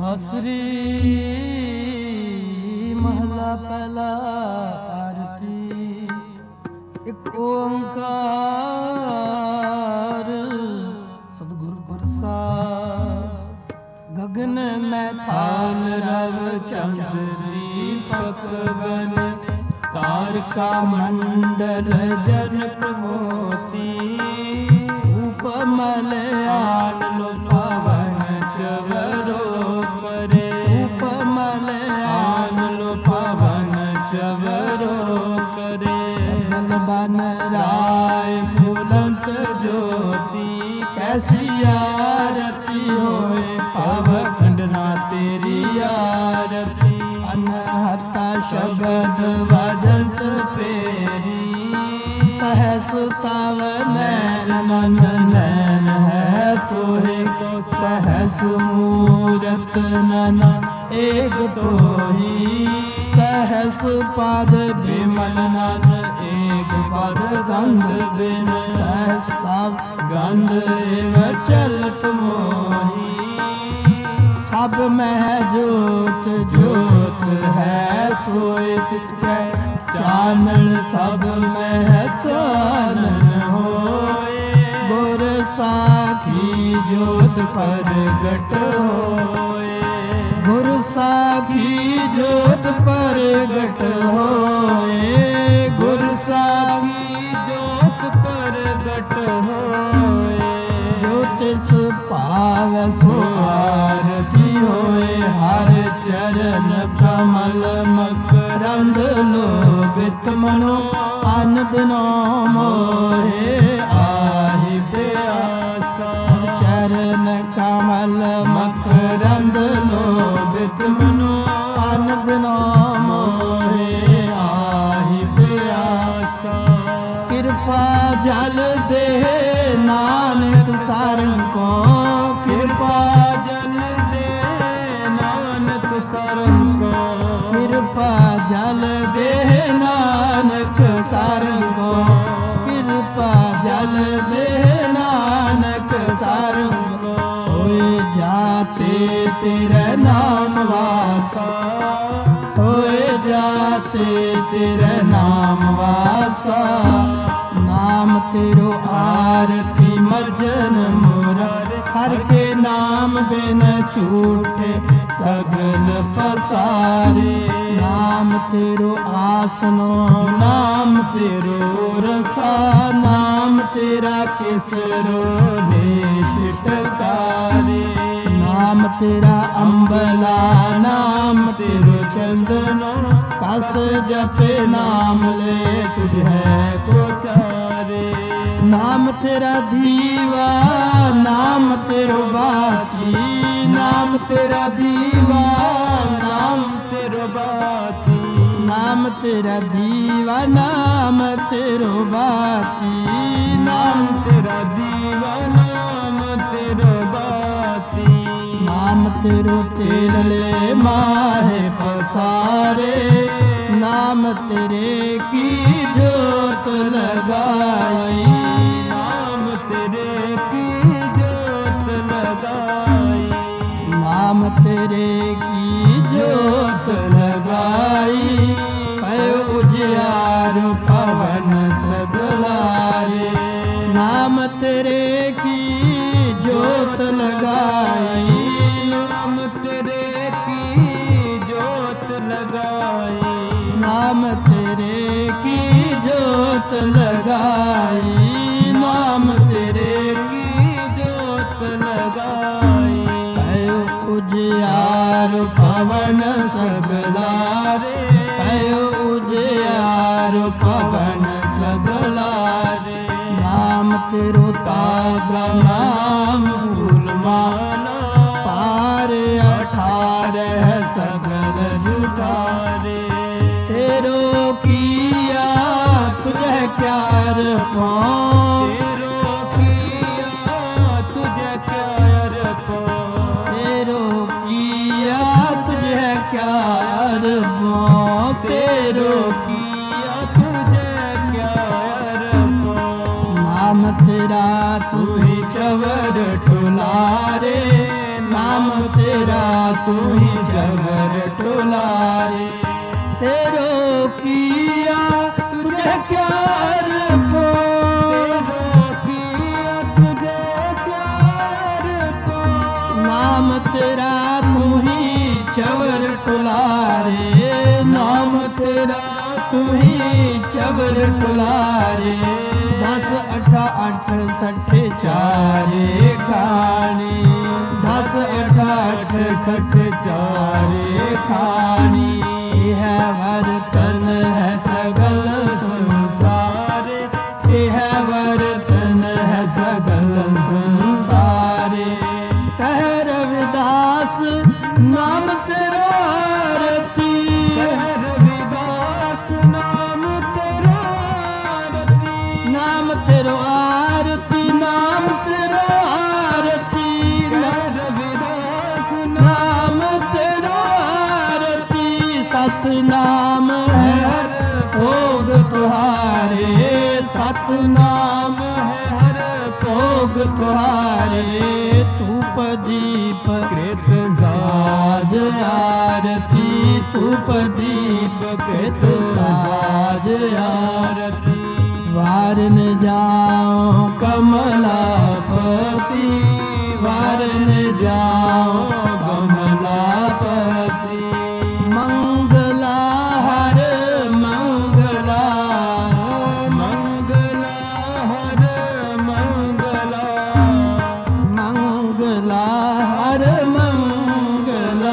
ਨਾਸਰੀ ਮਹਲਾ ਪਹਿਲਾ ਆਰਤੀ। ਇੱਕ ਓੰਕਾਰ ਸਤਿਗੁਰ ਪ੍ਰਸਾਦ। ਗਗਨ ਮੈਂ ਥਾਲ ਰਵ ਚੰਦਰ ਦੀਪਕ ਬਨ ਤਾਰਕਾ ਮੰਡਲ ਜਨਕ ਮੋਤੀ। ਉਪਮਲ ਆਨੰਦ ਪਵਨ ਚਵਰੋ ਕਰੇ। ਉਪਮਲ ਆਨੰਦ ਪਵਨ ਚਵਰੋ ਕਰੇ। ਸਗਲ ਬਨ ਰਾਏ ਫੁਲੰਤ ਜੋਤੀ। ਕੈਸੀ ਆਰਤੀ ਹੋਏ ਭਵ ਖੰਡਨਾ ਤੇਰੀ ਆਰਤੀ। ਅਨਹਤਾ ਸ਼ਬਦ ਵਜੰਤ ਪੇਰੀ। सहस तव नैन नंद नैन है तोहे को। सहस मूरत नन एक तोही। सहस पद विमल नन एक पद गंध बिन। सहस तव गंध एव चलत मोही। सब मह जोत जोत है सोए तिसकै। चानन सब मह चानन होए। गुर साखी जोत प्रगट होए। गुर साखी जोत प्रगट होए। गुर साखी जोत प्रगट होए। जो तिस पावै सो आरती होए। हर चरण कमल मकरंद लोभित मनो। आनंद नाम मोहे आहि प्यासा। चरण कमल मकरंद लोभित मनो। आनंद नाम मोहे आहि प्यासा। कृपा जल दे नानक सारंग को। कृपा जल दे नानक सारंग को। कृपा जल दे नानक सारंग को। कृपा जल दे नानक सारंग को। होए जाते तेरे नाम वासा। होए जाते तेरे नाम वासा। नाम तेरो आरती मर्जन मुरारे। हर के नाम बिन छूटे सगल पसारे। नाम तेरो आसनो नाम तेरो रसा। नाम तेरा किसरो देश टकारे। नाम तेरा अम्बला नाम तेरो चंदनो। कस जपे नाम ले तुझे को चारे। नाम तेरा दीवा नाम तेरो बाती। नाम तेरा दीवा नाम तेरो बाती। नाम तेरा दीवा नाम तेरो बाती। नाम तेरा दीवा नाम तेरो बाती। नाम तेरो तेल ले माहे पसारे। नाम तेरे की जोत लगाई। नाम तेरे की जोत लगाई। नाम तेरे की जोत लगाई। पय उजियार पवन सगलाए। नाम तेरे की जोत लगाई। नाम तेरे की जोत लगाई। नाम तेरे की जोत लगाई। नाम तेरे की जोत लगाई। पय उजियार पवन सगलारे। पय उजियार पवन सगलारे। नाम तेरो तागा नाम फूल माला। पार 18 सगल जुटारे। तेरो किया तुझे क्या रखो। तेरो किया तुझे क्या रखो। तेरो किया तुझे क्या रखो। तेरो किया तुझे क्या रखो। नाम तेरा तू ही चवर टुलारे। नाम तेरा तू ही जबर टुलारे। तेरो किया तुझे क्या रखो, तेरो किया तुझे क्या रखो। नाम तेरा तू ही चबर टुलारे, नाम तेरा तू ही चबर टुलारे। 10 8 8 सठ चारे खानी, 10 8 8 सठ चारे खानी। यह वर्तन है सगल संसारे, यह वर्तन है सगल संसारे। कह रविदास नाम तेरा आरती, कह रविदास नाम तेरा आरती। नाम तेरो आरती, नाम तेरो आरती। कह रविदास नाम तेरो आरती। सतनाम है हर भोग तुहारे, सतनाम है हर भोग तुहारे। धूप दीप कृत साज आरती, धूप दीप कृत साज आरती। वारन जाओ कमलापति, वारन जाओ कमलापति। मंगला हर मंगला, मंगला हर मंगला, मंगला हर मंगला,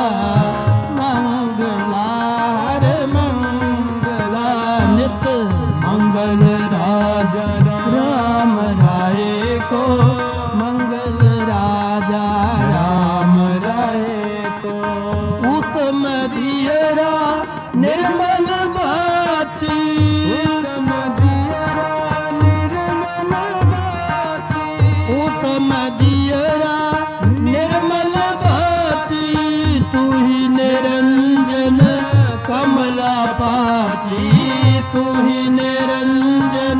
मंगला हर मंगला। नित मंगल राजा राम राय को, मंगल राजा राम राय को। उत्तम दियरा निर्मल भाति, उत्तम दियरा निर्मल भाति। उत्तम दियरा निर्मल भाति, तू ही निरंजन कमलापति, तू ही निरंजन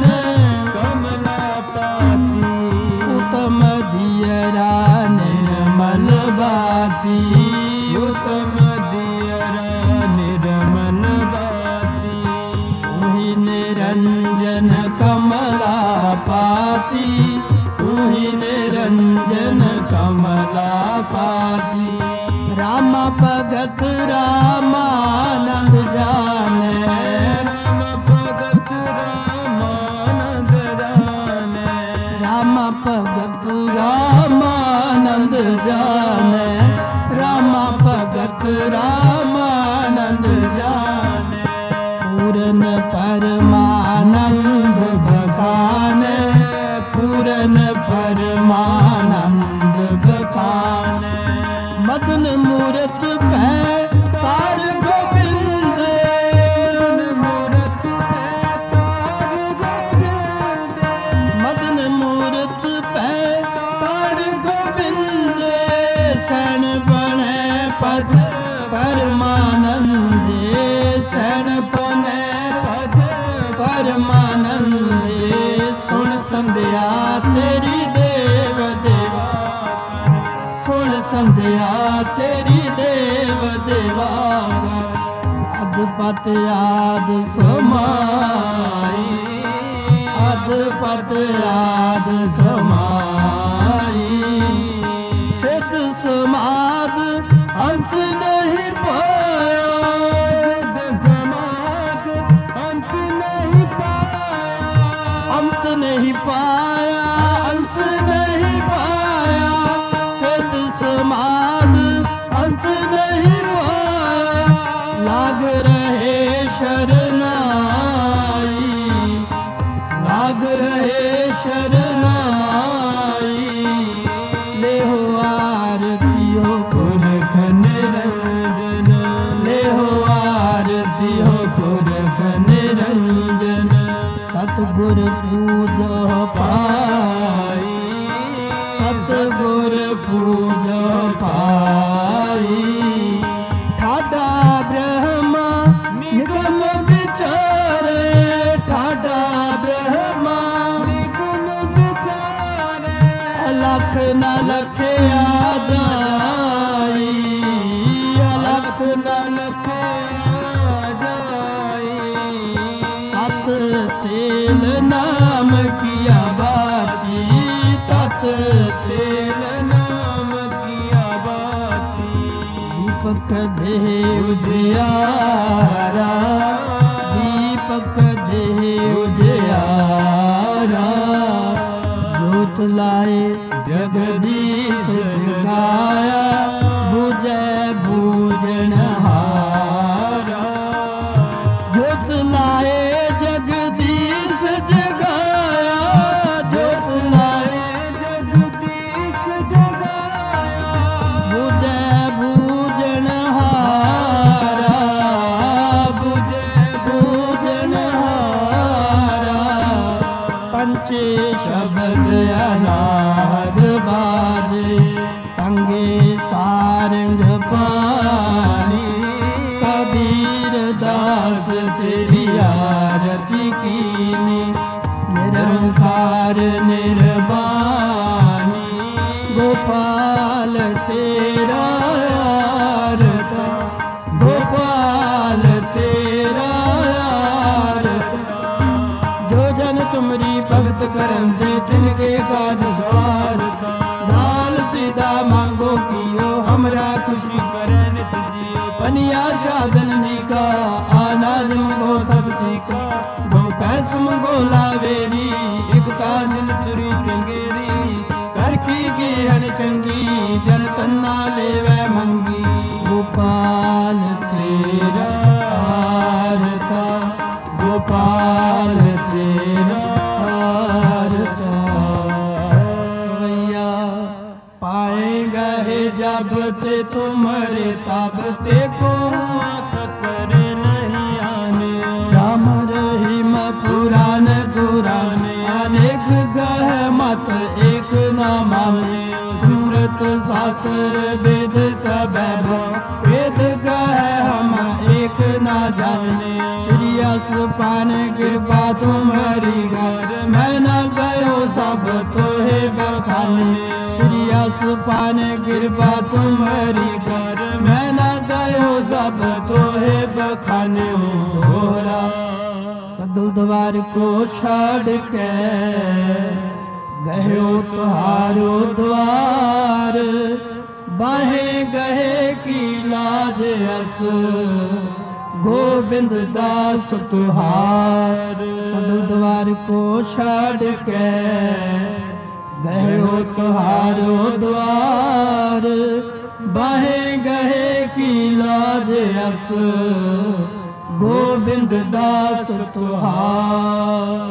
कमलापति। उत्तम दियरा निर्मल भाति, उत्तम दियरा निर्मल भाति। तू ही निरंजन कमलापति, तू ही निरंजन कमलापति। राम भगत रामानंद जाने, राम भगत रामानंद जाने। राम भगत रामानंद जाने, राम भगत रामानंद जाने। पूरन परमानंद बखाने, पूरन परमानंद बखाने। मदन मूरत पै तार गोविंद, मूरत पै तार गोविंद। मदन मूरत पै तार गोविंद। सैन बने पद परमानंद, सैन बने पद परमानंद। सुन संध्या तेरी देव देवा, सुन संध्या तेरी देव देवा। अधपत आद समाई, अधपत आद समाई। सिद्ध समाद अंत नहीं पाया, सिद्ध समाद अंत नहीं पाया। अंत नहीं पाया, अंत नहीं पाया। सिद्ध समाद अंत नहीं पाया। लाग रहे शरनाई, लाग रहे शरनाई। ले हो आरती हो पुरख निरंजन, ले हो आरती हो पुरख निरंजन। सतगुर पूजो पाई, सतगुर पूजो पाई। ठाडा ब्रह्मा निगम विचारे, ठाडा ब्रह्मा निगम विचारे। अलख न लखया जाई, लाख नानक तत तेल नाम किया बाती, तत तेल नाम किया बाती। दीपक देह उजियारा, दीपक देह उजियारा। जोत लाए जगदीश जगाया, बुझे बूझनहारा। जोत लाए जगदीश जगाया, जोत लाए जगदीश जगाया। बुझे बूझनहारा, बुझे बूझनहारा। पंचे शब्द अनाद बाजे, संगे सारंग पानी। कबीर दास तेरी आरती कीनी, निरंकार निर्वाणी। गोपाल तेरा आरता, गोपाल तेरा आरता। जो जन तुमरी भगत करम दे, तिनके काज सवारता। दाल सीधा मांगो कियो, हमरा खुशी करे नित जियो। पनिया साधन निका, अनाज मंगो सब सीखा। गो पैस मंगो लावेरी, एक काजल तुरी चंगेरी। कर की गेहन चंगी, जन तन्ना लेवे मंगी। गोपाल तेरा आरता, गोपाल तेरा आरता। सवैया पाएगा है जब ते तुम्हारे, तब ते को करे नहीं आने। राम रहीम पुराण पुराने, अनेक गह मत एक न माने। स्मृत शास्त्र वेद सब वेद गह हम एक न जाने। श्री असपान कृपा तुम्हारी घर, मैं न गयो सब तोहे बखाने। श्री असपान कृपा तुम्हारी घर, मैं न गयो सब तोहे बखाने। मोरा सदल द्वार को छाड़ के, गयो तुहारो द्वार। बाहें गहे की लाज अस, गोविंद दास तुहार। सदल द्वार को छाड़ के, गयो तुहारो द्वार। बाहें गहे की लाज अस, गोविंद दास तुहार।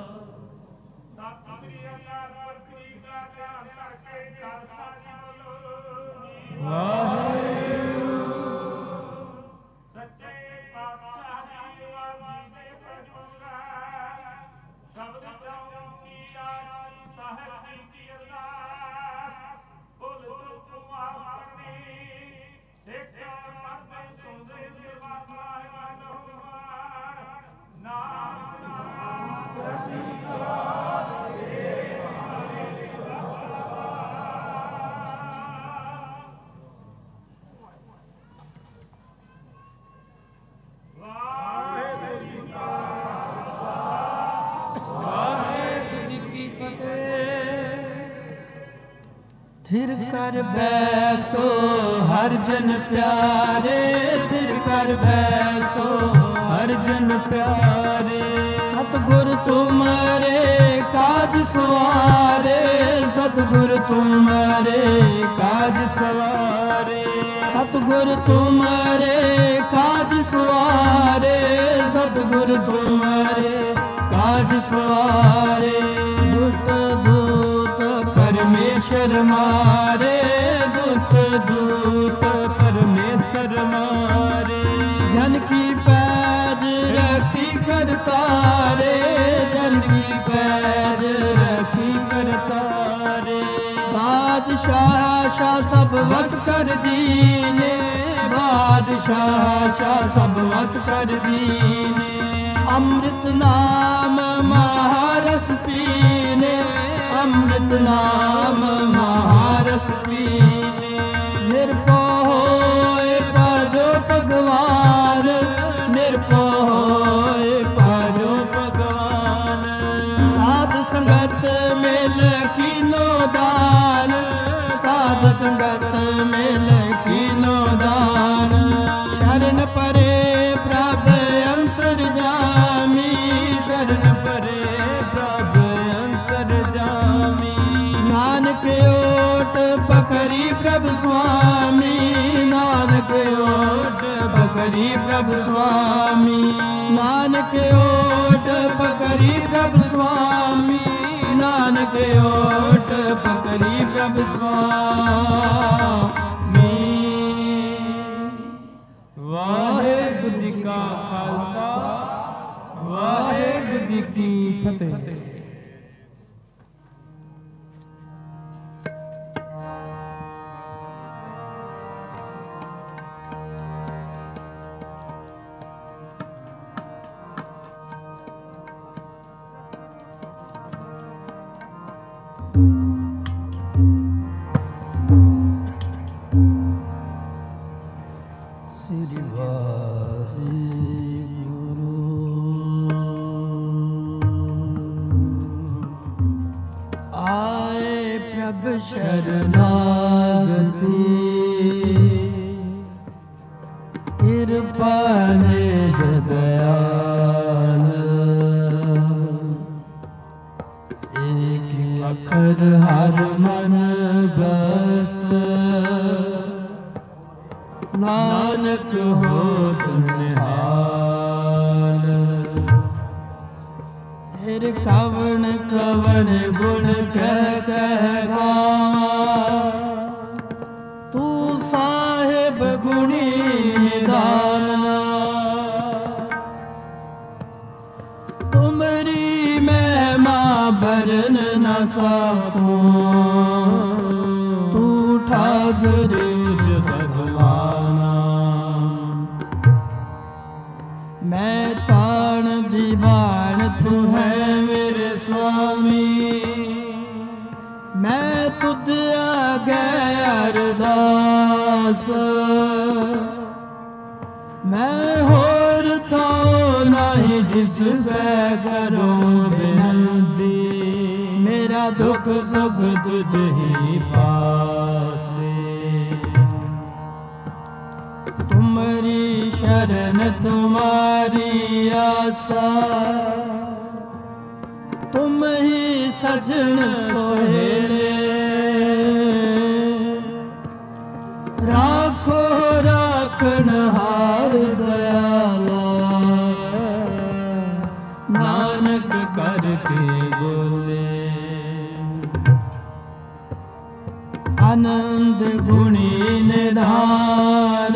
थिर कर बैसो हर जन प्यारे, थिर कर बैसो हर जन प्यारे। सतगुर तुम्हारे काज सवारे, सतगुर तुम्हारे काज सवारे। सतगुर तुम्हारे काज सवारे, सतगुर तुम्हारे काज सवारे। दुष्ट दूत परमेश्वर मारे, दुष्ट दूत परमेश्वर मारे। जन की पैज रखी करतारे, जन की पैज रखी करतारे। बादशाह शाह सब वस कर दीने, बादशाह शाह सब वस कर दीने। अमृत नाम महारस पीने, अमृत नाम महारस पीने। निर्भय पदो संगत मिल कीनो दान। शरण परे प्रभ अंतर जामी, शरण परे प्रभ अंतर जामी। नानक ओट पकड़ी प्रभ स्वामी, नानक ओट पकड़ी प्रभ स्वामी। नानक ओट पकड़ी प्रभ स्वामी, नानक ओट पकड़ी प्रभ स्वामी। वाहेगुरु जी का खालसा, वाहेगुरु जी की फतेह। श्री वाहेगुरु। आए प्रभ शरणागति, कृपा निध दयाल। एक अखर हर मन बस्त, नानक होत निहाल। तेरे कवन कवन गुण कह कह गावा, तू साहिब गुणी निधाना। तुमरी महिमा बरन न सकूं, तू ठाकुर मैं ताण दीवान तू है मेरे स्वामी। मैं तुझ आगे अरदास, मैं होर था नहीं जिससे करूं विनती। मेरा दुख सुख तुझ ही पासे, तुम्हारी शरण तुम्हारी आशा। तुम ही सजन सोहेले, राखो राखनहार दयाला। नानक करके बोले, आनंद गुणी निधान।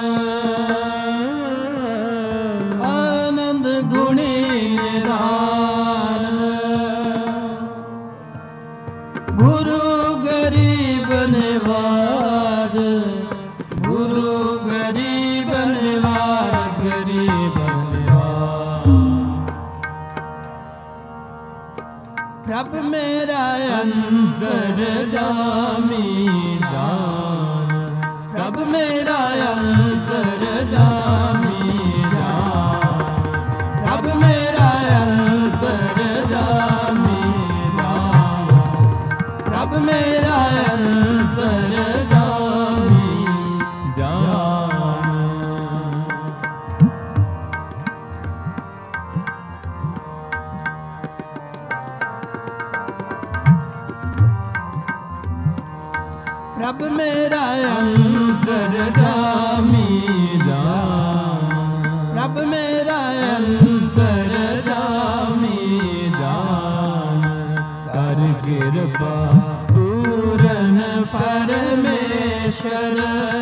आनंद गुणी निधान। गुरु गरीब निवार, गुरु गरीब निवार, गरीब निवार। प्रभ मेरा अंतर जामी जान, प्रभ मेरा अंतर जामी जान। प्रभ मेरा अंतर जामी जान, प्रभ मेरा अंतर जामी जान। प्रभ मेरा अंतर जामी जान, प्रभ मेरा अंतर जामी जान। कर कृपा पूरन परमेश्वर,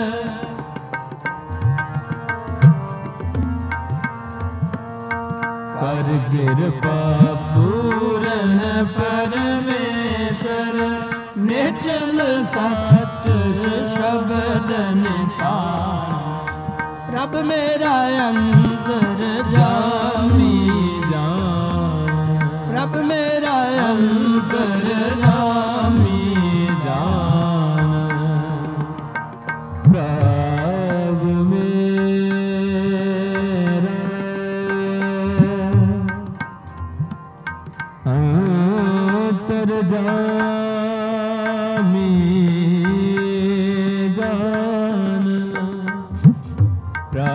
कर कृपा पूरन परमेश्वर। निचल सच शब्द निशान, प्रभ मेरा अंतर जामी जान। प्रभ मेरा अंतर जामी जान। प्रभ मेरा अंतर जामी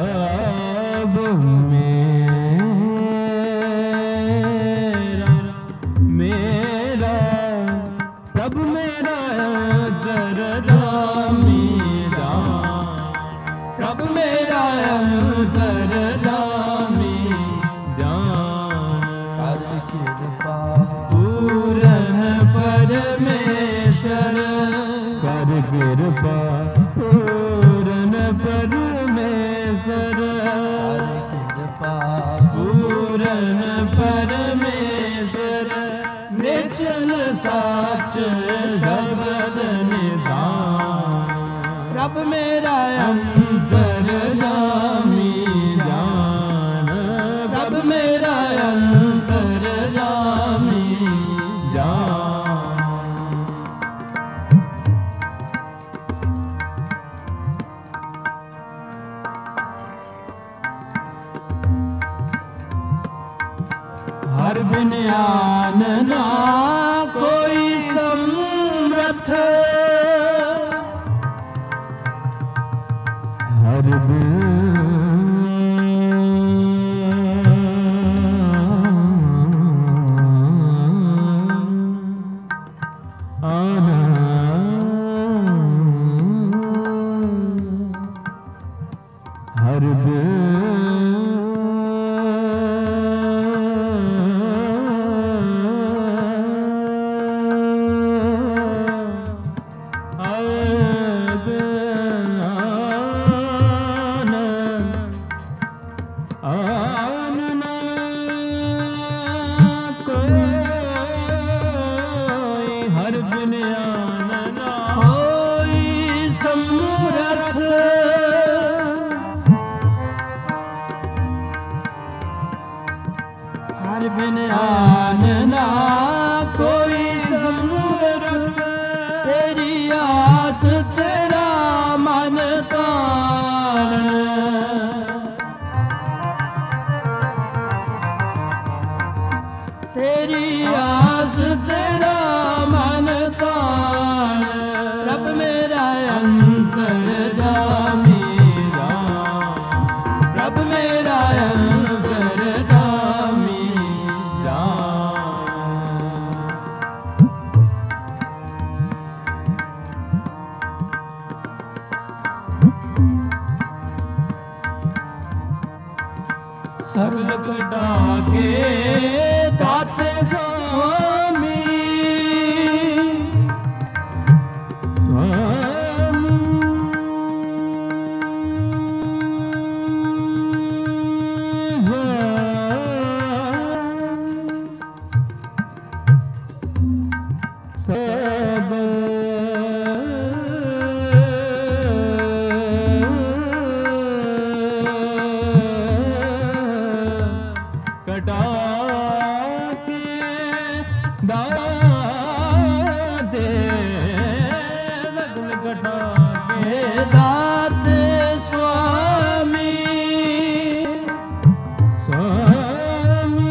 रब मेरा मेरा रब मेरा अंतरजामी जान रब मेरा अंतरजामी जान कर कृपा पूरन परमेश्वर कर कृपा पूरन परमेश्वर कर कृपा पूरन परमेश्वर निचल सच शब्द निशान रब मेरा अंतरजामी जान रब मेरा अंतरजामी जान हर बिन आन ना कोई समर्थ हर बिन आना हर बिन हर बिन आन ना कोई समर्थ तेरी आस तेरा मन तान तेरी आस तेरा मन तान रब मेरा अंतरजामी जान रब मेरा अंतरजामी सबल कटा के दाते स्वामी स्वामी कटा के दाते लगन कटा के दाते स्वामी स्वामी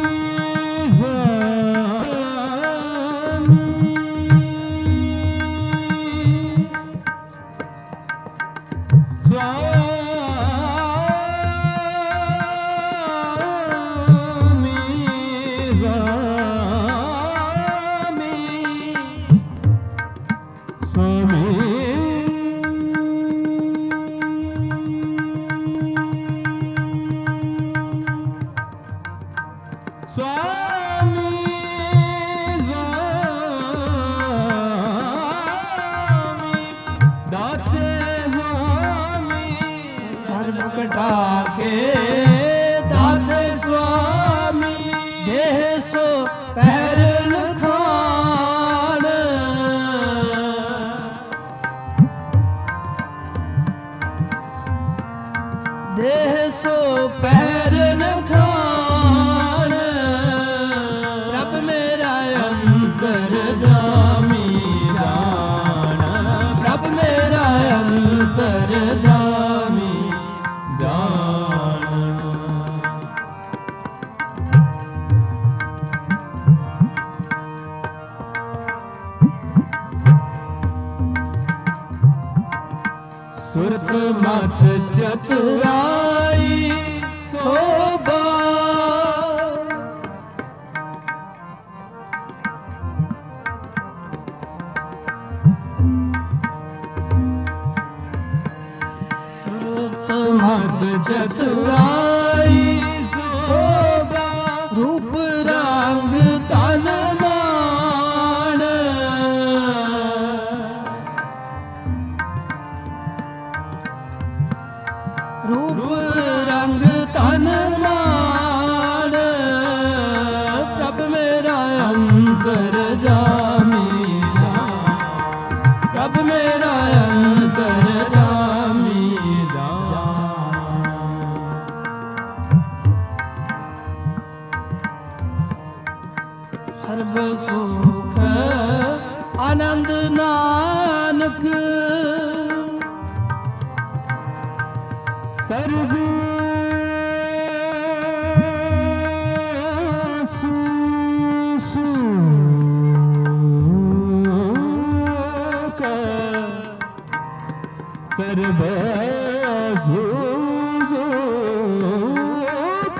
कटा के दाते स्वामी देह सो पैर लखान देह सो पैर लखान रब मेरा अंतरजामी जान रब मेरा अंतरजामी सुरत मत चतुराई बाईस शोभा रूप रंग तन मान रूप रंग तन मान प्रभ मेरा अंतर जामी प्रभ मेरा अंतर जामी सर्व सुख आनंद नानक सर्व सुख सर्व सुख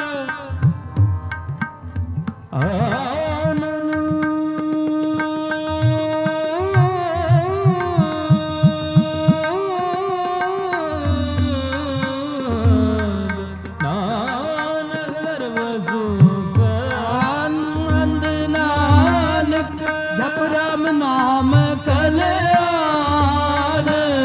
जप राम नाम कल्याण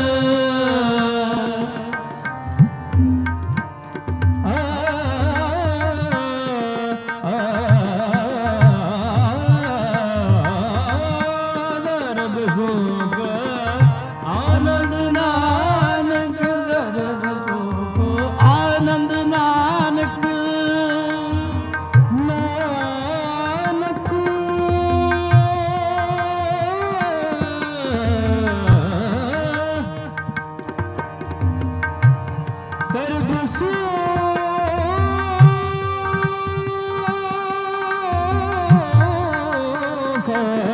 गर्भ सुख आनंद नानक गर्भ सुख आनंद नानक सर्व सुख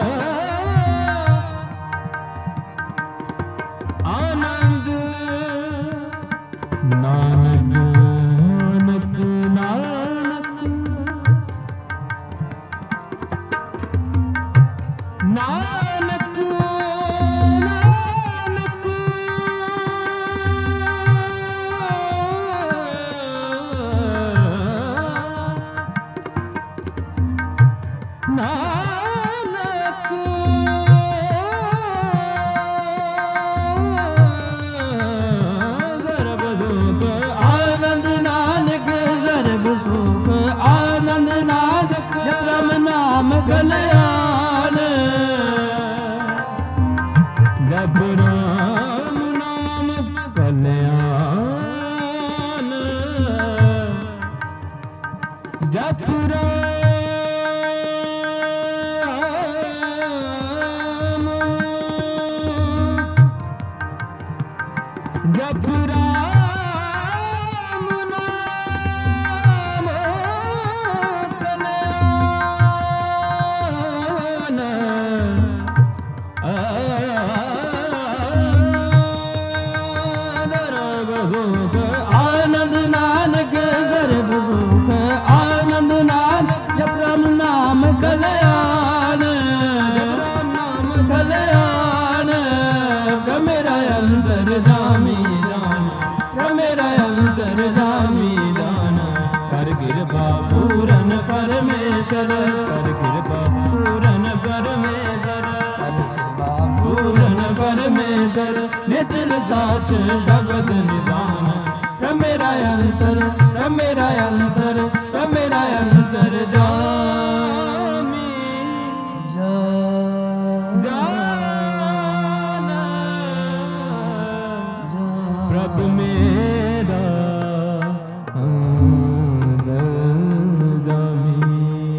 आनंद नानक नानक नानक नानक गर्भ सुख आनंद नानक गर्भ सुख आनंद नानक जप राम नाम कल्याण जप राम नाम कल्याण जप जप राम नाम कल्याण गर्भ सुख आनंद नानक गर्भ सुख आनंद नानक जप राम नाम कल्याण कल्याण मेरा अंतर जामी जाना मेरा अंतर जामी जाना कर कृपा पूरन परमेश्वर कर कृपा पूरन परमेश्वर कर कृपा पूरन परमेश्वर नितल साच शब्द निशान मेरा अंतर मेरा अंतर मेरा अंतर जामी प्रभु मेरा अंतर जामी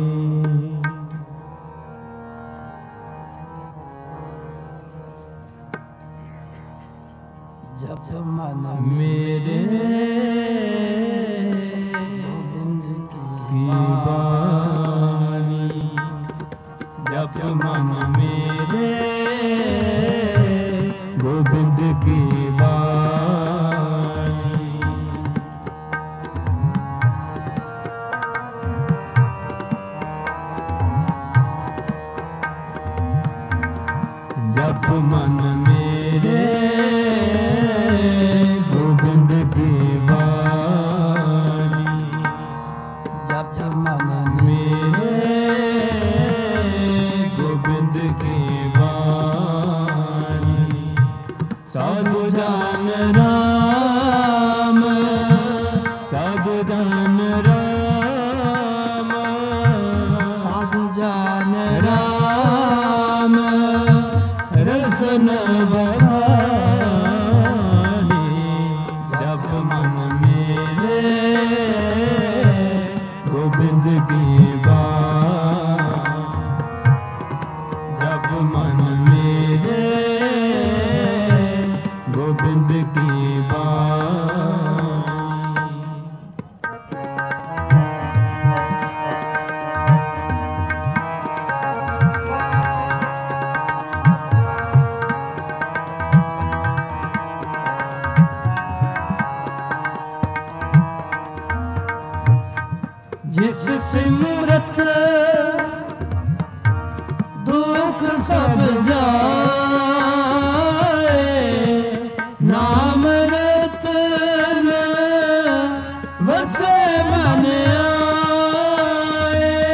जप मन मेरे गोविंद की वाणी जप मन मेरे गोविंद की वाणी जप मन मेरे गोविंद की वाणी जान राम, साधु जान राम रसन बहानी, जप मन मेरे गोविंद की बात, जप मन मेरे गोविंद की बात। जिस सिमरत दुख सब जाए, नाम रतन वसे मन आए।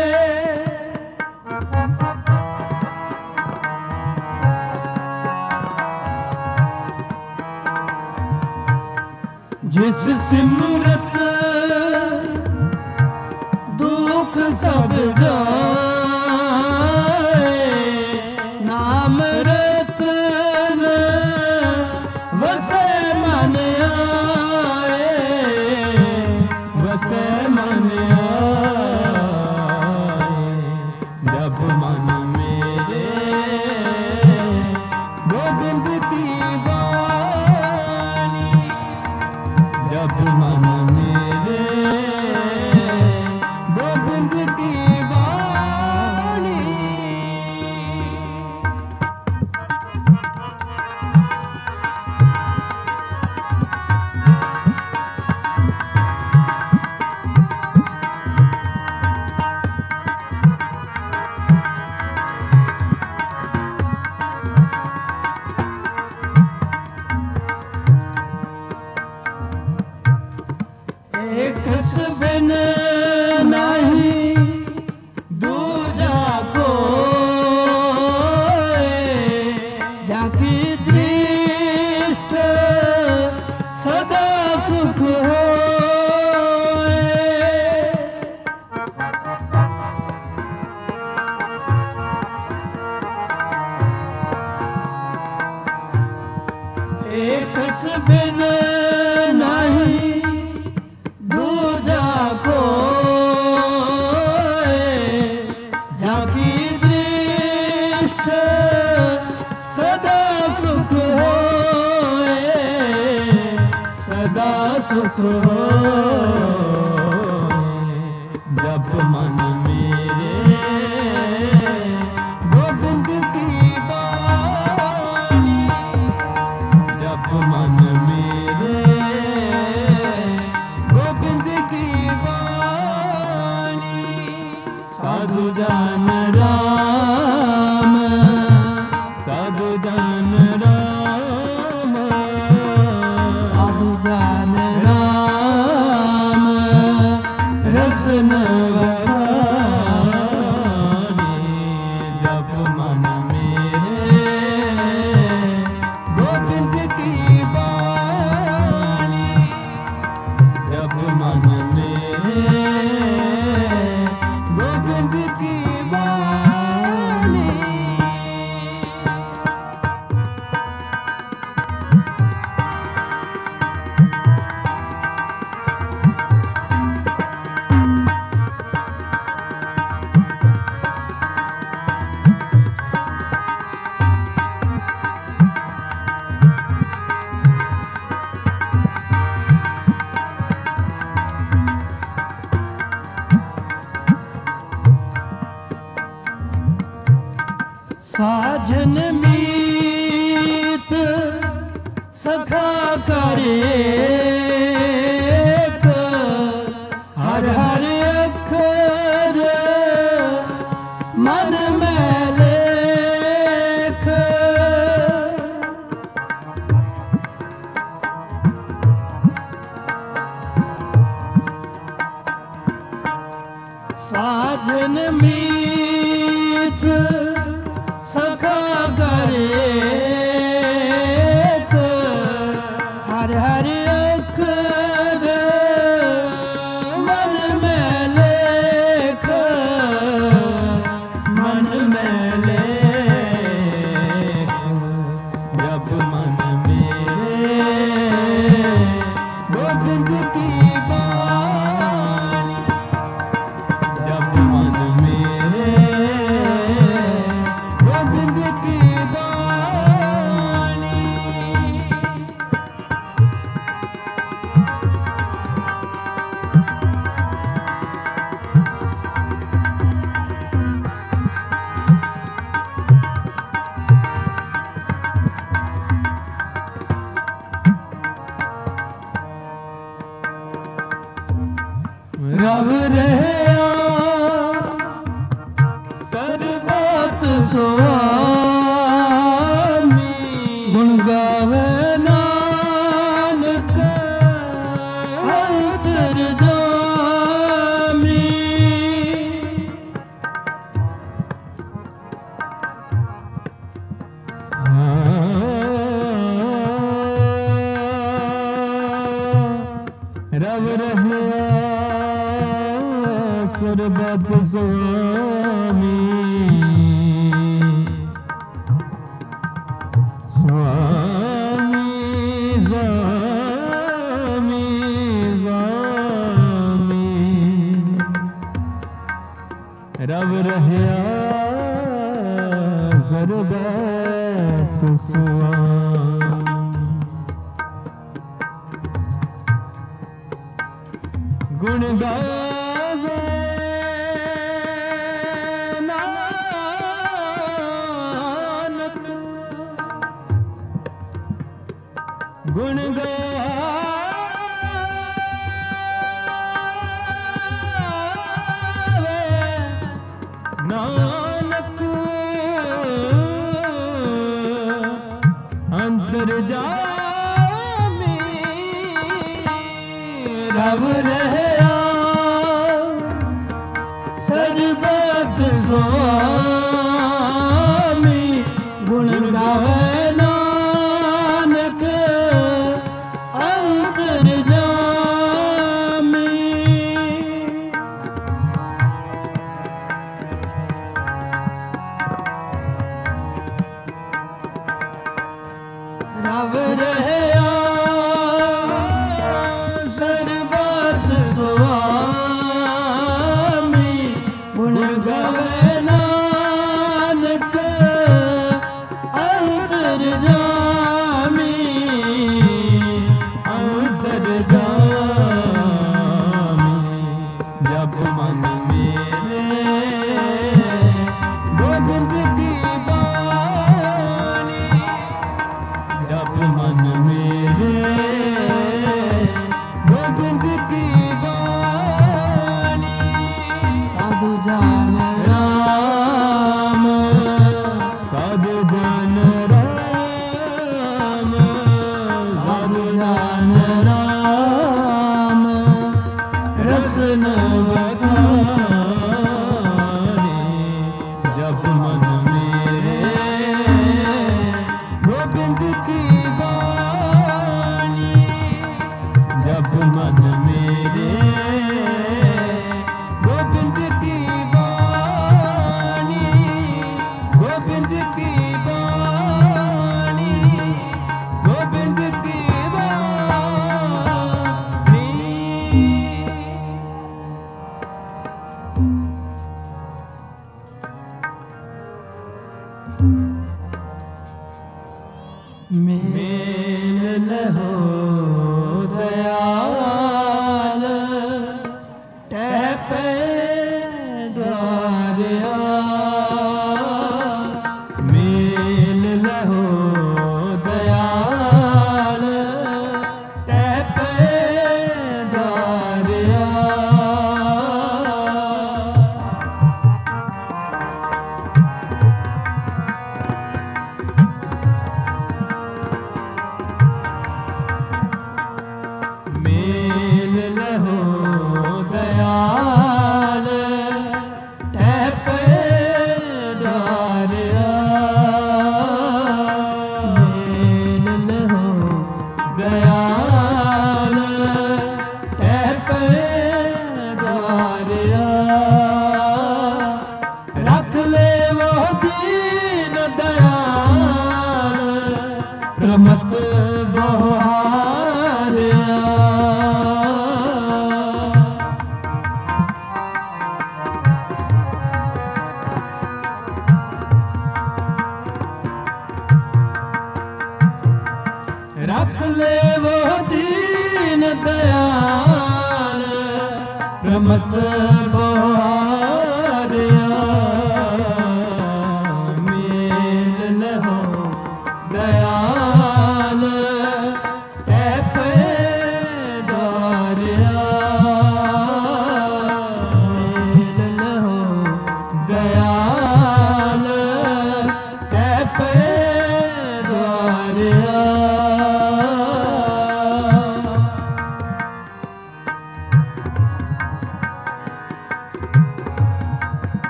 जिस सिमरत दुख सब जाए, नाम रतन वसे मन आए, वसे मन आए। जब मन मेरे गोविंद की वाणी, जब मन मेरे गोविंद की वाणी। एक बिन नहीं दूजा कोई, जाकी दृष्ट सदा सुख होए। एक बिन नहीं दूजा कोई, जाकी दृष्ट सदा सुख होए, सदा सुख होए। जब मन मेरे गोविंद की वाणी, जब मन मेरे गोविंद की वाणी। साधु जान राम, साधु जान राम, साधु जान राम रसन बहानी, जब मन मेरे गोविंद की वाणी, जब मन मेरे गोविंद की वाणी। साजन मीत सखा करे, हर हर अखर मन में लेख। साजन मीत सखा करे, हर हर अखर रब रहया सर्वत स्वामी गुण गावे नानक अंतर्यामी रब रहया सर्वत स्वामी स्वामी स्वामी स्वामी रब रहया सर्वत स्वामी गुण गावे नानक गुण गावे नानक अंतर्यामी रब रहया सर्वत स्वामी गुण गावे नानक अंतर्यामी रब रहया सर्वत स्वामी गुण गावे नानक अंतर्यामी अंतर्यामी जब मन मेरे गोविंद की बानी जब मन मेरे गोविंद की बानी साधु जान राम साधु जान राम साधु जान राम रसन बखाने जब मन मेरे गोविंद की बानी जब मन मेरे गोविंद की बानी गोविंद की बानी गोविंद की बानी मेल लहो दयाल टैपे द्वारिया मेल लहो दयाल टैपे द्वारिया मेल लहो दयाल टैपे द्वारिया मेल लहो दयाल टैपे द्वारिया रख ले वो दीन दयाल रमत बहारिया रख ले वो दीन दयाल रमत बहारिया मेल लहो दयाल टैपे द्वारिया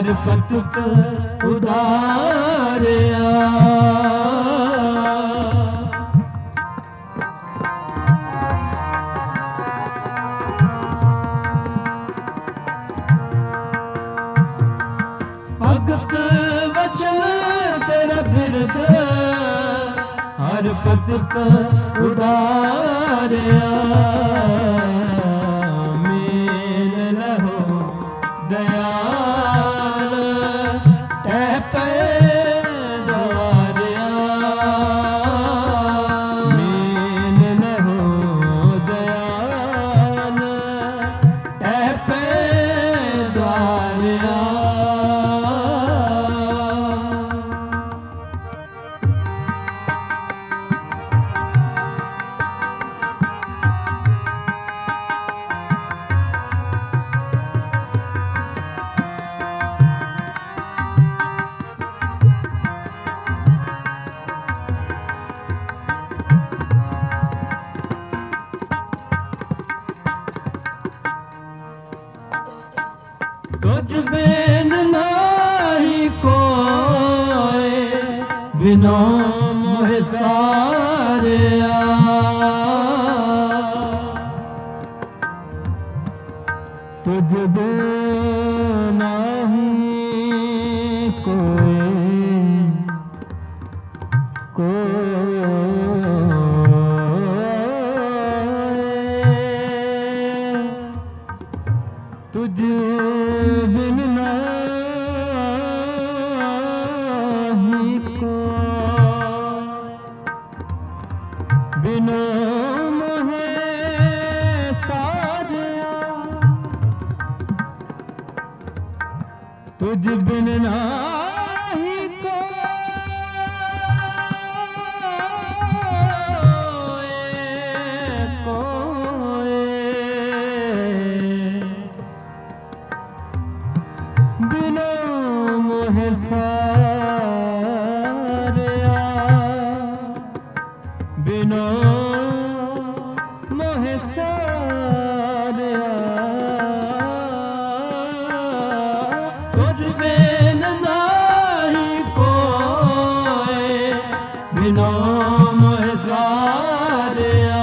हर पतक उधारिया भगत वचन तेरा बिरद हर पतक उधारिया मेल लहो दयाल तह पे द्वारिया मेल लहो दयाल तह पे द्वारिया तुझ बिन नाही कोई बिनो मोह सारिया तुझ बिन नाही तुझ बिन नाही बिनो मोह सारिया तुझ बिन नाही बिनो मोह सारिया बिनो मोह सारिया तुझ बिन नाही कोई बिनो मोह सारिया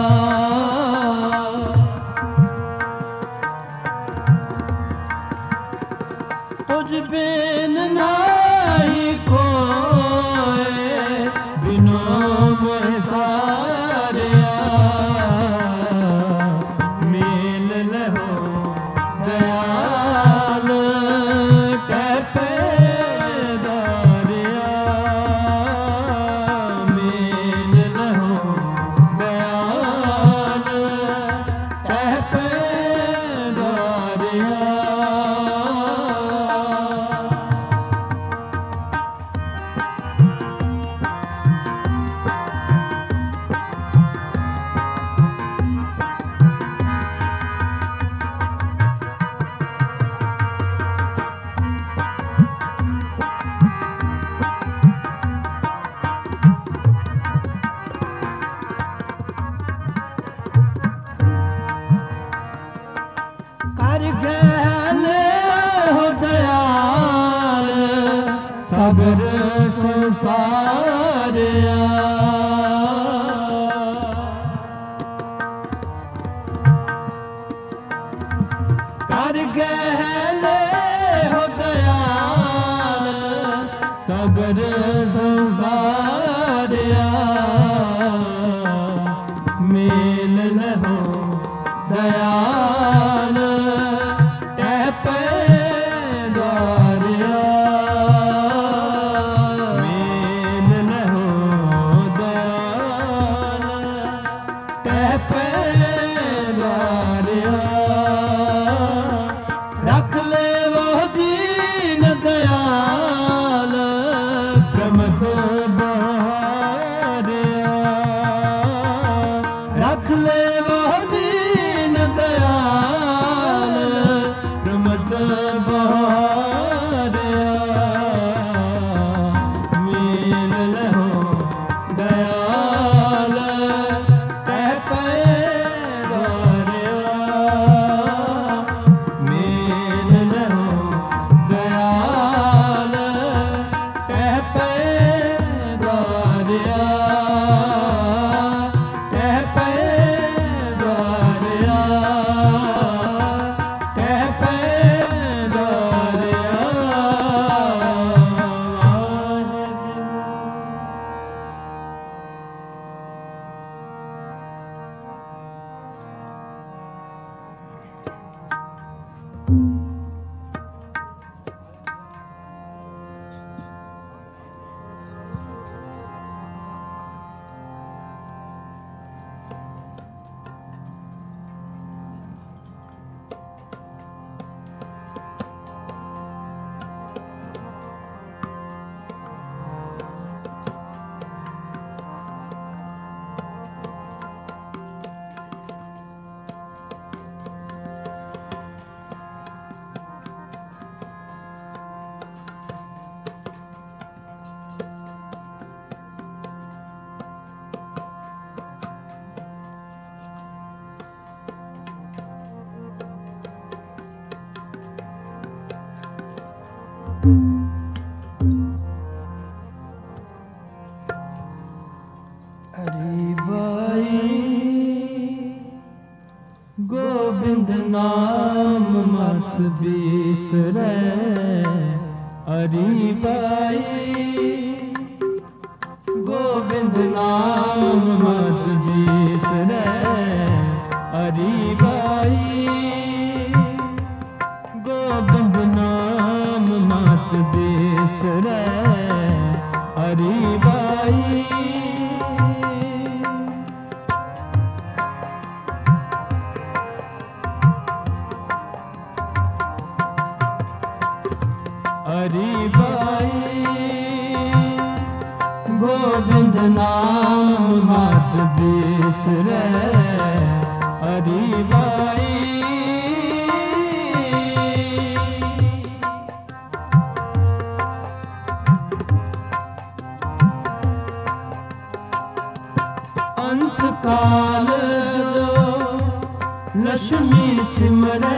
तुझ बिन नाही कोई बिनो मोह सारिया मेल लहो दयाल तह पे द्वारिया मेल लहो दयाल तह पे द्वारिया कर गले हो दयाल सबर संसारिया कर गले हो दयाल सबर संसारिया मेल लहो दयाल तह पे द्वारिया मेल लहो दयाल तह पे द्वारिया रख ले वो दीन दयाल प्रमथ बहारिया रख ले वो दीन दयाल प्रमथ बहारिया मेल लहो दयाल तह पे द्वारिया मेल लहो दयाल नाम मत बिसरै हरि बाई गोविंद नाम मत बिसरै हरि बाई गोविंद नाम मत बिसरै हरि बाई हरि बाई गोविंद नाम मत बिसरै हरि बाई अंत काल जो लक्ष्मी सिमरै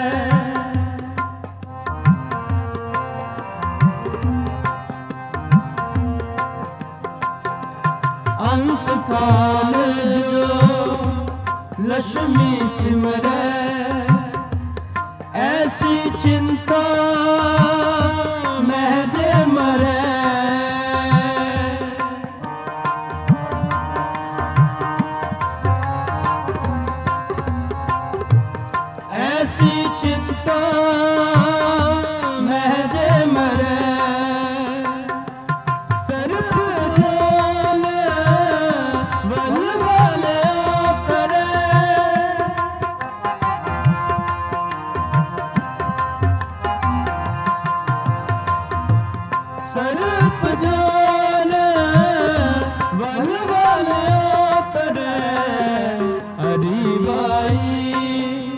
अंत काल जो लक्ष्मी सिमरै ऐसी चिंता महजे मरै ऐसी चिंता महजे मरै सर्प जान वन वाले तरे हरि बाई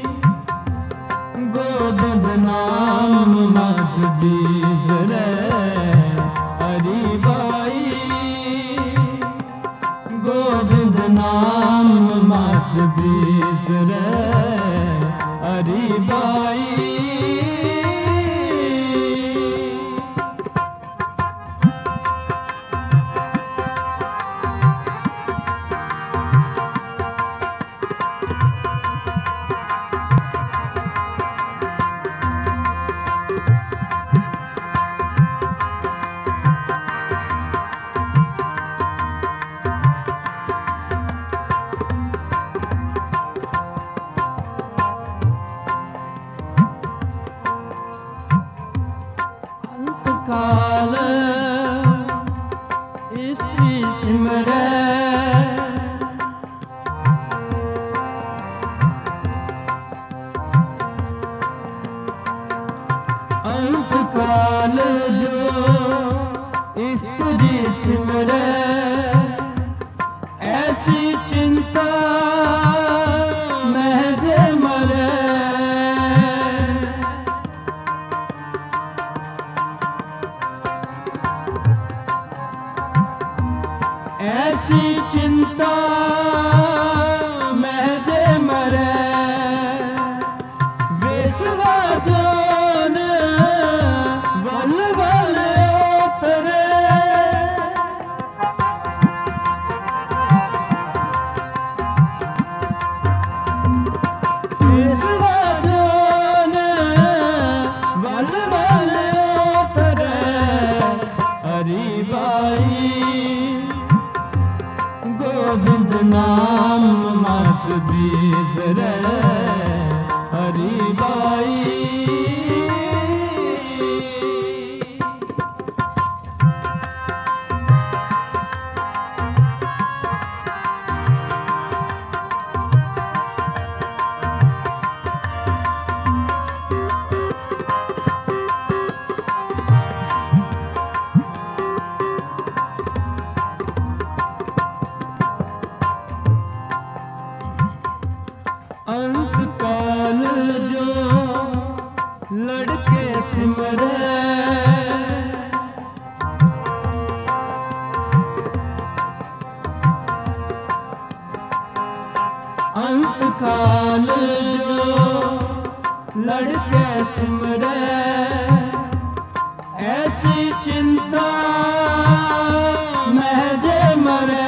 गोविंद नाम मत बिसरै हरि बाई गोविंद नाम मत बिसरै हरि बाई काल स्त्री सिमरै अंत काल जो स्त्री सिमरै ऐसी चिंता महजे मरै ऐसी चिंता महजे मरै बेसरा जान बल बल उतरे बेसरा जान बल बल उतरे हरि बाई गोविंद नाम मत बिसरै हरि बाई अंत काल जो लड़के सिमरै अंत काल जो लड़के सिमरै ऐसी चिंता महजे मरै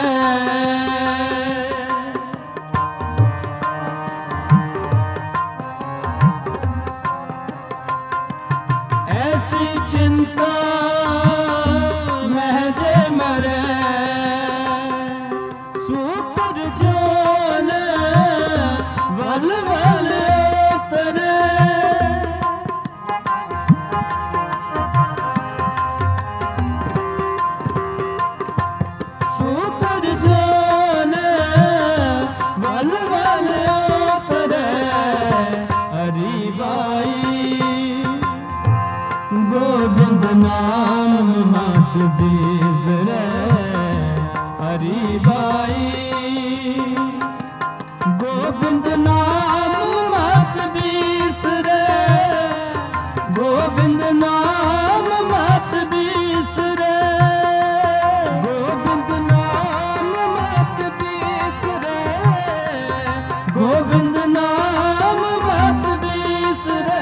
मरे सूतर जोन वल वल तरे सूतर जोन वल वल तरे हरी बाई गोविंद नाम मत बिसरे हरी बाई गोविंद नाम मत बिसरे गोविंद नाम मत बिसरे गोविंद नाम मत बिसरे गोविंद नाम मत बिसरे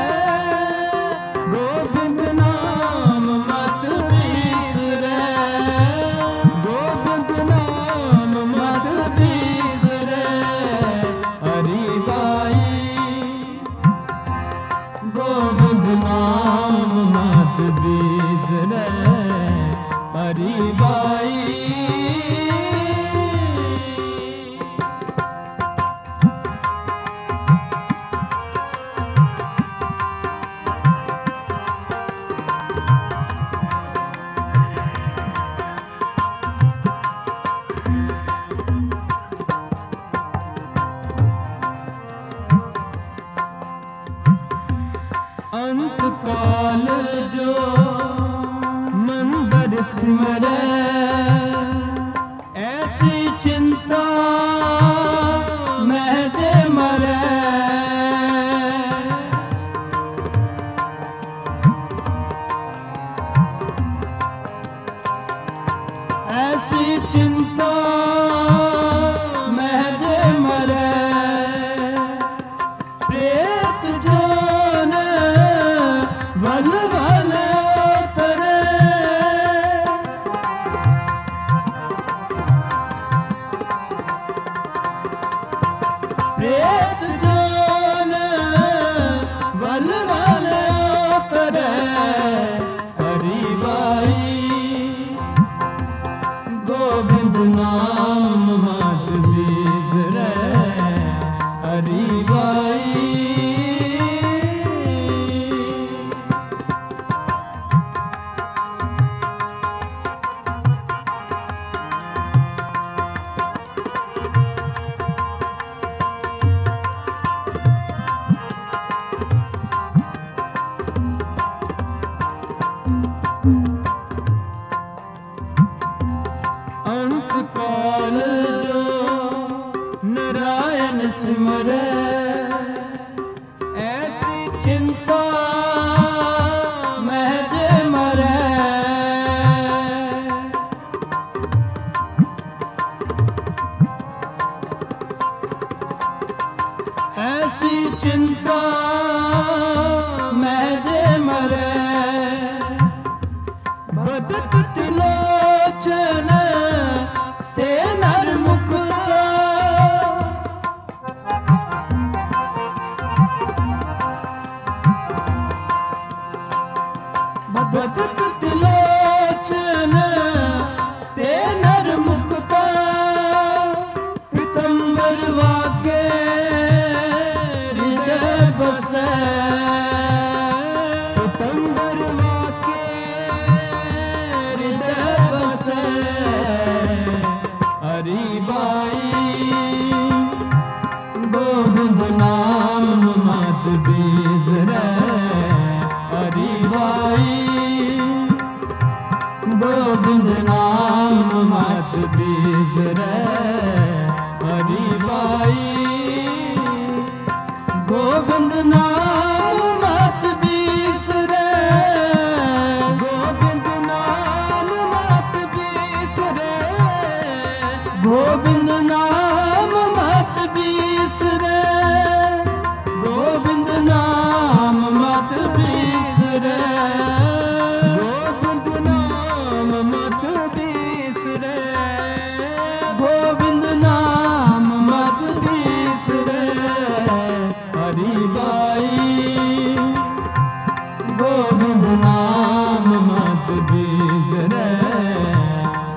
गोविंद नाम मत बिसरे गोविंद नाम मत बिसरे हरि बाई गोविंद नाम मत बिसरे हरि बाई अंत काल जो मंदिर सिमरे ऐसी चिंता महजे मरे ऐसी चिंता महजे मरे प्रेत जोन वल वल तरे प्रेत जोन वल वल तरे हरि बाई गोविंद नाम मत बिसरे हरि बाई अंत काल जो नारायण सिमरे ऐसी चिंता महजे मरे ऐसी चिंता महजे मरे बदत तिलोचन ते नर मुकुता बदत तिलोचन ते नर मुकुता पीतंबर वाके हृदय बसे पीतंबर वाके हृदय बसे हरि बाई गोविंद नाम मत बिसरे हरि बाई गोविंद नाम मत बिसरे हरि बाई गोविंद नाम मत बिसरे गोविंद नाम मत बिसरे गोविंद नाम मत बिसरे गोविंद नाम मत बिसरे गोविंद नाम मत बिसरे गोविंद नाम मत बिसरे हरि बाई गोविंद नाम मत बिसरे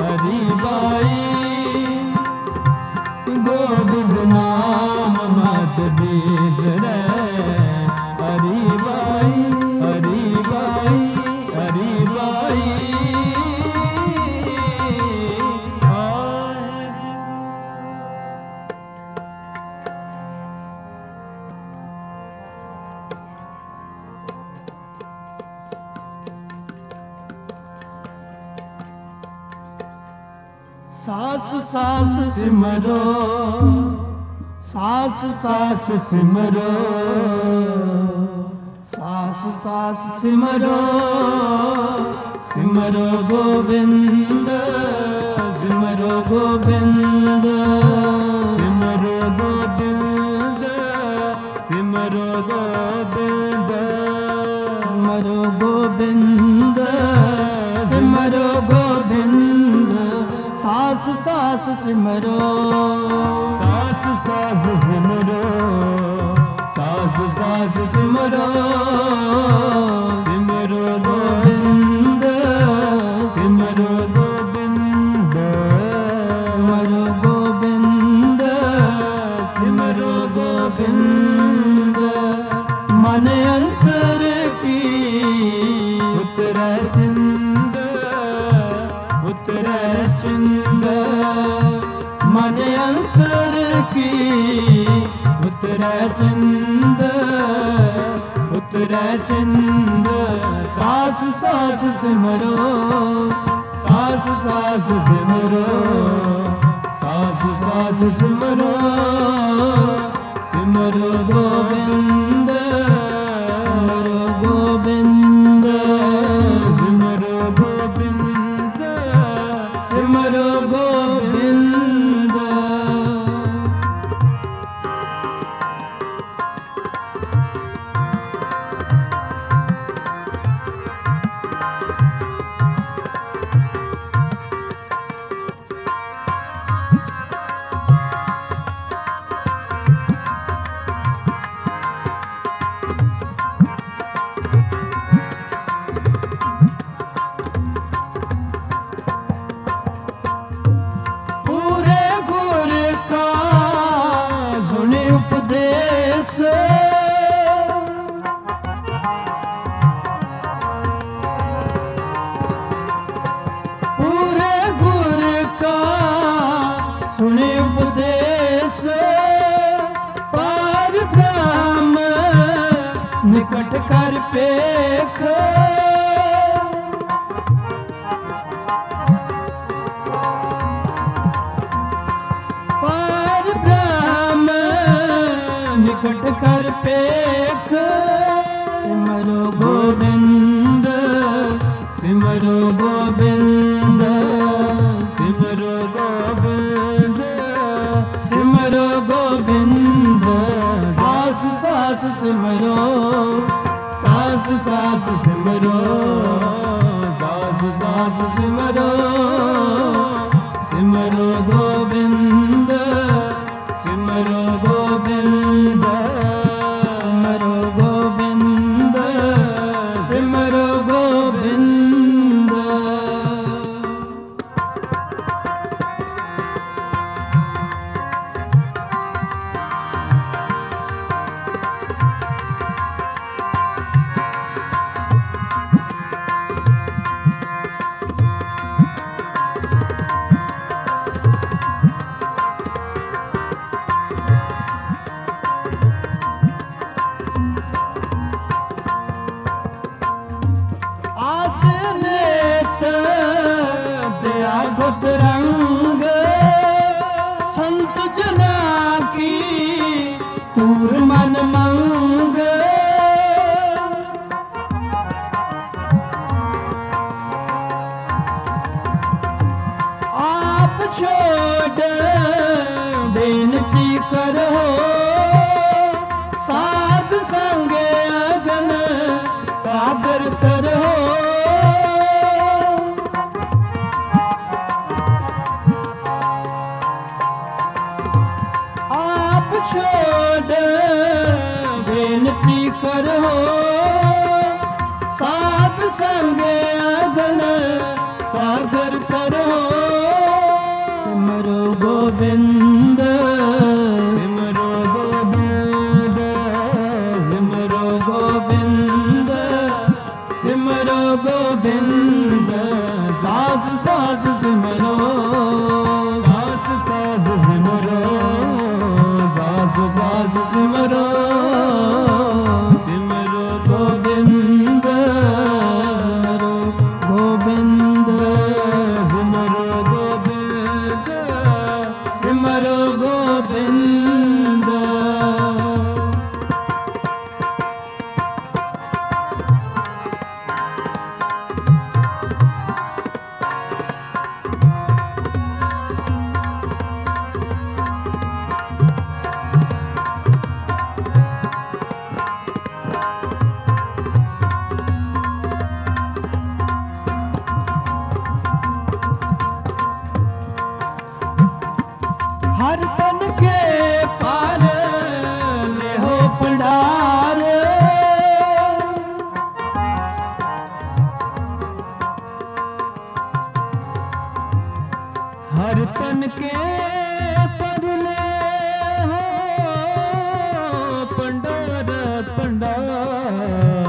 सास सास सिमरो, सास सास सिमरो, सास सास सिमरो, सिमरो गोविंद, सिमरो गोविंद, सिमरो गोविंद, सिमरो गोविंद, सिमरो गोविंद, सिमरो गोविंद, सास सास सिमरो, सास सास सिमरो, सास सास सिमरो, सिमरो गोविंद, सिमरो गोविंद, सिमरो गोविंद, सिमरो गोविंद, मन अंतर की उतरै चिंद, उतरै चिंद, मन अंतर की उतरै चिंद, उतरै चिंद, सास सास सिमरो, सास सास सिमरो, सास सास सिमरो, सिमरो गोविंद, सिमरो गोविंद, सिमरो गोविंद, सिमरो गोविंद। पूरे गुर का सुने उपदेश, पूरे गुर का सुने उपदेश, पार ब्रह्म निकट कर पेख, पार ब्रह्म निकट कर पेख, सिमरो गोविंद, सिमरो गोविंद, सिमरो गोविंद, सिमरो गोविंद, सास सास सिमरो, सास सास सिमरो, सास सास सिमरो, सिमरो गोविंद, सिमरो गोविंद, सिमरो गोविंद, सिमरो गोविंद। आसनेत दया गुत रंग, संत जना की तूर मन मंग, आप छोड़ बेनती करो, साध संग अगन सागर करो, आप छोड़ बेनती करो, साध संग अगन सागर करो, सिमरो गोविंद, सिमरो गोविंद, सिमरो गोविंद, सिमरो गोविंद, सास सास सिमरो, सास सास सिमरो, सास सास सिमरो, सिमरो गोविंद, सिमरो गोविंद, सिमरो गोविंद, ਹਰ ਤਨ ਕੇ ਪਾਰ ਲਿਹੋ ਭੰਡਾਰ ਹਰ ਤਨ ਕੇ ਪਰ ਲਿਹੋ ਭੰਡਾਰ ਭੰਡਾਰ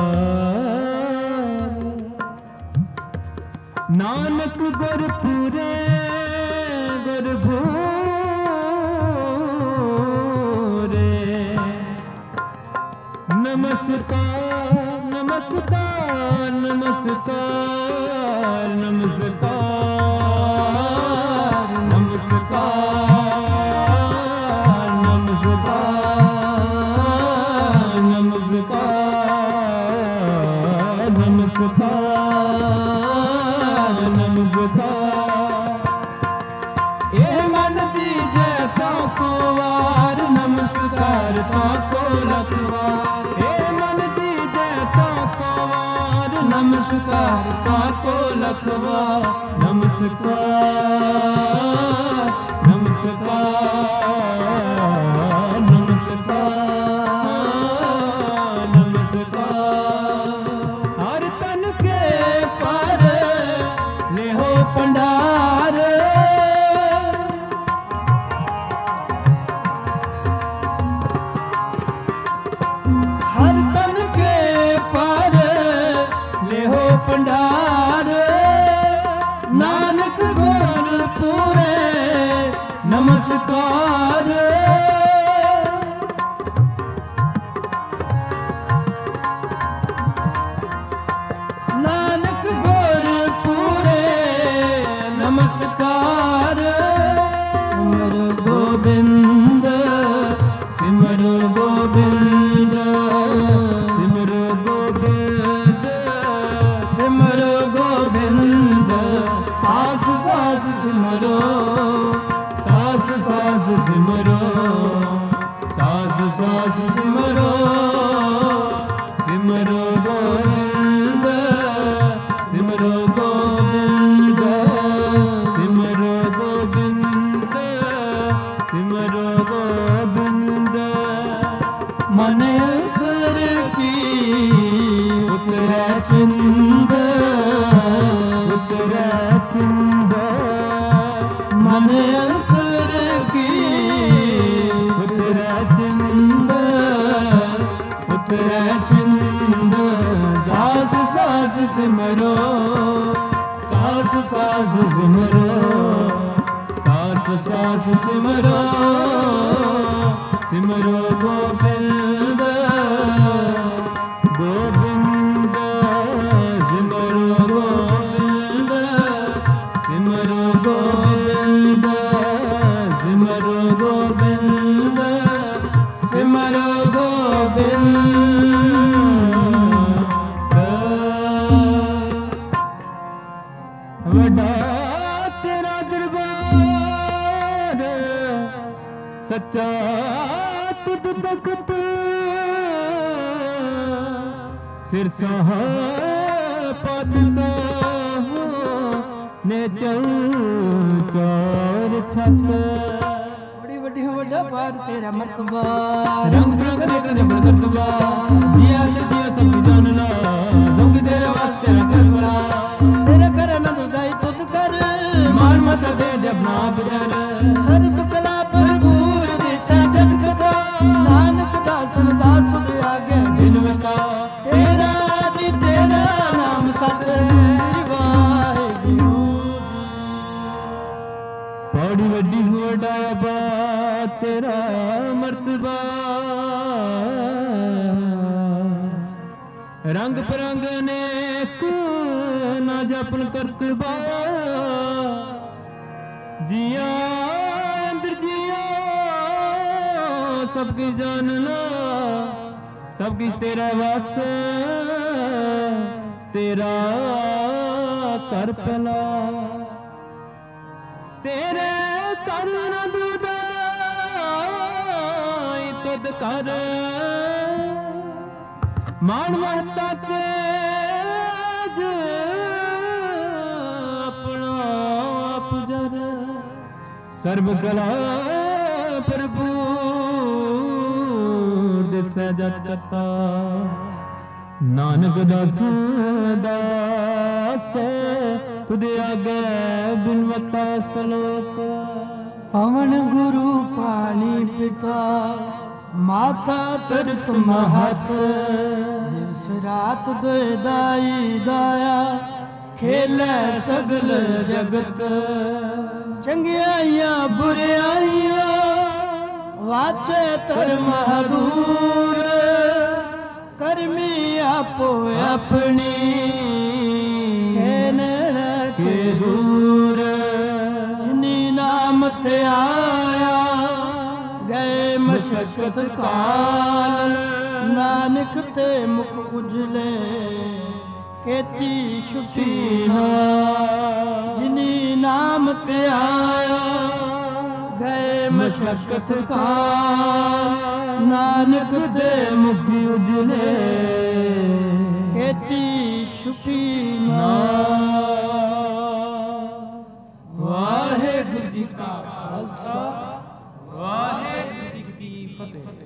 ਨਾਨਕ ਗੁਰ ਪੂਰੇ ਗੁਰ ਨਮਸਕਾਰ ਨਮਸਕਾਰ ਨਮਸਕਾਰ ਨਮਸਕਾਰ ਨਮਸਕਾਰ ਨਮਸਕਾਰ ਨਮਸਕਾਰ ਨਮਸਕਾਰ ਨਮਸਕਾਰ ਇਹ ਮਨ ਦੀਜੈ ਤਾਂ ਕੋ ਵਾਰ ਨਮਸਕਾਰ ਤਾਂ ਕੋ ਲੱਖ ਵਾਰ ਨਮਸਕਾਰ ਤਾਕੋ ਲਖਵਾ ਨਮਸਕਾਰ ਨਮਸਕਾਰ ਨਮਸਕਾਰ ਨਮਸਕਾਰ ਹਰ ਤਨ ਕੇ ਪਰ ਲਿਹੋ ਭੰਡਾਰ ਹਰ ਤਨ ਕੇ ਪਰ ਲਿਹੋ ਭੰਡਾਰ ਨਾਨਕ ਗੁਰ ਪੂਰੇ ਨਮਸਕਾਰ ਨਾਨਕ ਗੁਰ ਪੂਰੇ ਨਮਸਕਾਰ ਸਿਮਰ ਗੋਬਿੰਦ ਸਿਮਰ ਗੋਬਿੰਦ ਸਿਮਰ ਗੋਬਿੰਦ ਸਿਮਰ ਗੋਬਿੰਦ ਸਾਸ ਸਾਸ ਸਿਮਰੋ ਸਾਸ ਸਾਸ ਸਿਮਰੋ ਸਾਸ ਸਾਸ ਸਿਮਰੋ ਸਿਮਰੋ ਗੋਬਿੰਦ ਸਿਮਰੋ ਗੋਬਿੰਦ ਸਿਮਰੋ ਗੋਬਿੰਦ ਸਿਮਰੋ ਗੋਬਿੰਦ ਮਨ ਅੰਤਰ ਕੀ ਉਤਰੈ ਚਿੰਦ ਉਤਰੈ ਚਿੰਦ ਮਨ ਅੰਤਰ ਕੀ ਉਤਰੈ ਚਿੰਦ ਉਤਰੈ ਚਿੰਦ ਸਾਸ ਸਾਸ ਸਿਮਰੋ ਸਾਸ ਸਾਸ ਸਿਮਰੋ ਸਾਸ ਸਾਸ ਸਿਮਰੋ ਸਿਮਰੋ ਗੋਬਿੰਦ ਗੋਬਿੰਦ ਸਿਮਰੋ ਗੋਬਿੰਦ ਸਿਮਰੋ ਗੋਬਿੰਦ ਸਿਮਰੋ ਗੋਬਿੰਦ ਸਿਮਰੋ ਗੋਬਿੰਦ ਵੱਡਾ ਤੇਰਾ ਦਰਬਾਰ ਸੱਚਾ ਤੁਧ ਤਖਤ ਸਿਰ ਪਾਤਸ਼ਾਹ ਨੇ ਚੌਰ ਛੱਤ ਬੜੀ ਵੱਡੀ ਵੱਡਾ ਪਾਰ ਤੇਰਾ ਮਰਤਬਾ ਰੰਗ ਰੰਗ ਦੇਖ ਦੇ ਬਰਤਬਾ ਜੀਆ ਤੇ ਜੀਆ ਸਭ ਜਾਣਨਾ ਸਭ ਤੇਰੇ ਵਾਸਤੇ ਕਰ ਬਣਾ ਤੇਰਾ ਕਰ ਆਨੰਦ ਉਦਾਈ ਤੁਧ ਕਰ ਮਾਨ ਮਤ ਦੇ ਆਪਣਾ ਬਜਰ ਸਰਬ ਕਲਾ ਭਰਪੂਰ ਦਿਸ਼ਾ ਜਗ ਕਥਾ ਨਾਨਕ ਦਾਸਨ ਦਾਸ ਤੁਧ ਆਗੇ ਦਿਨ ਵਤਾ ਤੇਰਾ ਜੀ ਤੇਰਾ ਨਾਮ ਸਤ ਸ੍ਰੀ ਵਾਹਿਗੁਰੂ ਬੜੀ ਵੱਡੀ ਵੱਡਾ ਬਾ ਤੇਰਾ ਮਰਤਬਾ ਰੰਗ ਬਰੰਗ ਅਨੇਕ ਨਾ ਜਪਨ ਕਰਤਬਾ ਜੀਆ ਅੰਦਰ ਜੀਆ ਸਭ ਕੀ ਜਾਣਨਾ ਸਭ ਕੁਛ ਤੇਰਾ ਵਸ ਤੇਰਾ ਕਰ ਭਲਾ ਤੇਰੇ ਕਰ ਨ ਦੁਦਾਈ ਤੁਧ ਕਰ ਮਾਨ ਮਹਤਾ ਤੇਜ ਆਪਣਾ ਆਪ ਜਰ ਸਰਬ ਕਲਾ ਪ੍ਰਭੂ ਦਿਸੈ ਜਤ ਕਤਾ ਨਾਨਕ ਦਾਸ ਦਾਸ ਤੁਧ ਆਗੇ ਬਿਨਵਤਾ ਸਲੋਕ ਪਵਨ ਗੁਰੂ ਪਾਣੀ ਪਿਤਾ ਮਾਤਾ ਤਰਤ ਮਹਤ ਦਿਵਸ ਰਾਤ ਦੁਇ ਦਾਈ ਦਾਇਆ ਖੇਲੇ ਸਗਲ ਜਗਤ ਚੰਗਿਆਈਆਂ ਬੁਰਿਆਈਆਂ ਵਾਚੇ ਧਰਮ ਹਦੂਰ ਕਰਮੀ ਆਪੋ ਆਪਣੀ ਕਹਿਣ ਕੇ ਦੂਰ ਜਿਨੀ ਨਾਮ ਤੇ ਆਇਆ ਗਏ ਮਸ਼ਕਤ ਕਾਲ ਨਾਨਕ ਤੇ ਮੁਖ ਉਜਲੇ ਕੇਤੀ ਛੁਟੀ ਨਾ ਜਿਨੀ ਨਾਮ ਤੇ ਆਇਆ ਗਏ ਮਸ਼ਕਤ ਕਾਲ ਨਾਨਕ ਤੇ ਮੁਖ ਉਜਲੇ ਕੇਤੀ ਛੁਟੀ ਨਾ। ਵਾਹਿਗੁਰੂ ਜੀ ਕਾ ਖਾਲਸਾ ਵਾਹਿਗੁਰੂ ਜੀ ਕੀ ਫਤਿਹ।